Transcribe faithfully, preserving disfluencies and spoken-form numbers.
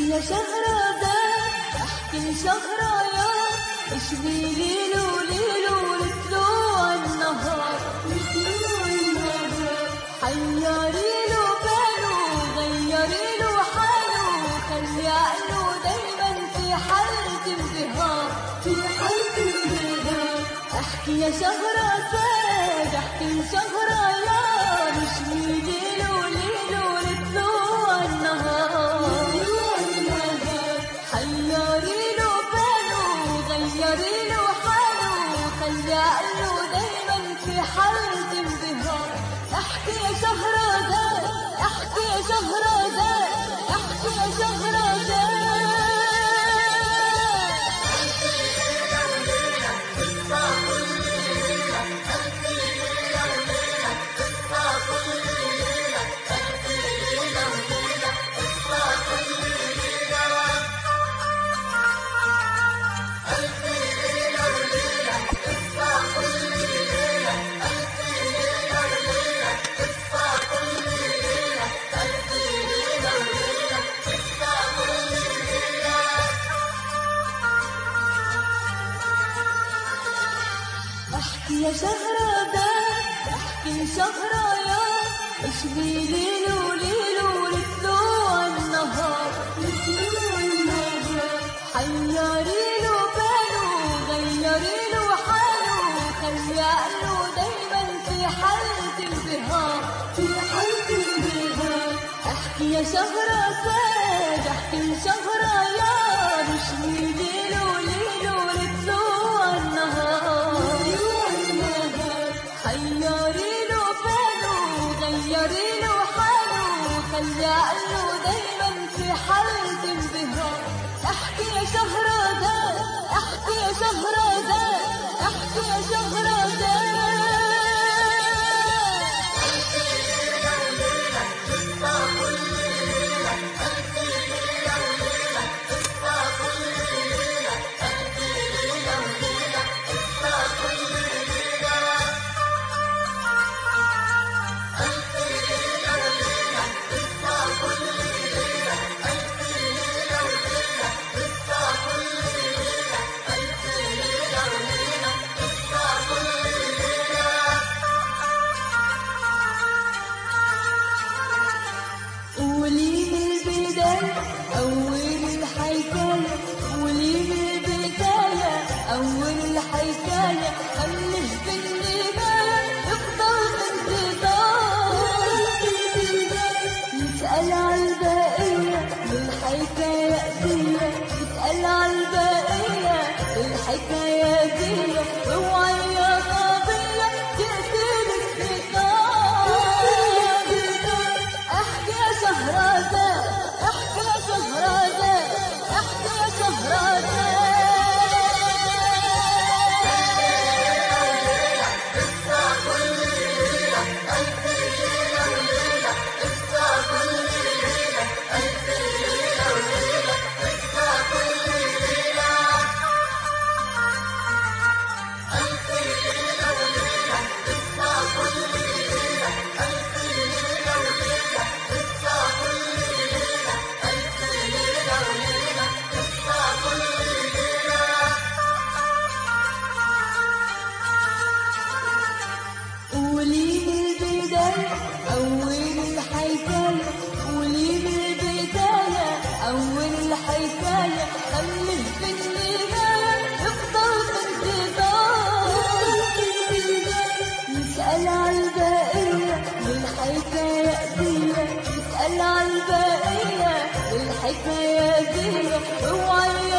يا شهرزاد احكي شهريار، اشبي ليلو ليلو لطلوع النهار، حيري له باله غيري له حاله، خلي عقله دايما في حالة انبهار، في حالة انبهار. احكي يا شهرزاد احكي شهريار، اشبي ليلو ليلو لطلوع النهار، حيري له باله غيري له حاله، خلي عقله دايما في حالة انبهار. احكي يا شهرزاد احكي يا شهرزاد احكي يا شهرزاد. احكي يا شهرزاد احكي شهريار، اشبي ليلو ليلو لطلوع النهار، حيري له باله غيري له حاله، خلي عقله دايما في حالة انبهار، في حالة انبهار. احكي يا شهرزاد احكي شهريار، اشبي ليلو ليلو لطلوع النهار، حيري له باله غيري له حاله، خلي عقله دايما في حالة انبهار. احكي يا شهرزاد احكي يا شهرزاد احكي يا شهرزاد. قولي من البداية أول الحكاية، قولي من البداية أول الحكاية، خليه في النهاية يفضل في انتظار، يسأل عالبقية الحكاية دي، يسأل عالبقية الحكاية دي، اوعي يا صبية تقتلك بطار. احكي يا شهرزاد احكي يا شهرزاد احكي يا شهرزاد. قولي من البداية أول الحكاية، قولي من البداية أول الحكاية، خليه في النهاية يفضل في انتظار، يسأل عالبقية الحكاية دي، يسأل عالبقية الحكاية دي، اوعي